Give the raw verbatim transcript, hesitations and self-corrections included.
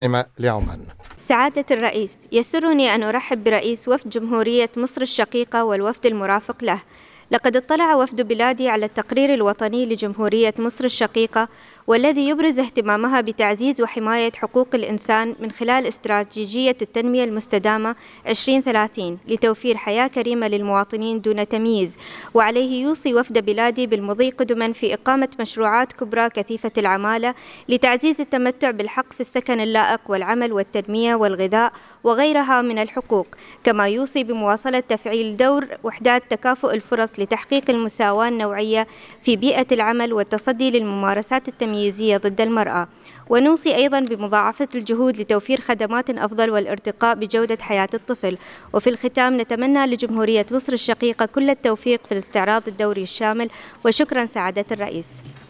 إما لعمان. سعادة الرئيس، يسرني أن أرحب برئيس وفد جمهورية مصر الشقيقة والوفد المرافق له. لقد اطلع وفد بلادي على التقرير الوطني لجمهورية مصر الشقيقة، والذي يبرز اهتمامها بتعزيز وحماية حقوق الإنسان من خلال استراتيجية التنمية المستدامة عشرين ثلاثين لتوفير حياة كريمة للمواطنين دون تمييز. وعليه يوصي وفد بلادي بالمضي قدما في إقامة مشروعات كبرى كثيفة العمالة لتعزيز التمتع بالحق في السكن اللائق والعمل والتنمية والغذاء وغيرها من الحقوق. كما يوصي بمواصلة تفعيل دور وحدات تكافؤ الفرص لتحقيق المساواة النوعية في بيئة العمل والتصدي للممارسات التمييزية ضد المرأة. ونوصي أيضا بمضاعفة الجهود لتوفير خدمات أفضل والارتقاء بجودة حياة الطفل. وفي الختام نتمنى لجمهورية مصر الشقيقة كل التوفيق في الاستعراض الدوري الشامل. وشكرا سعادة الرئيس.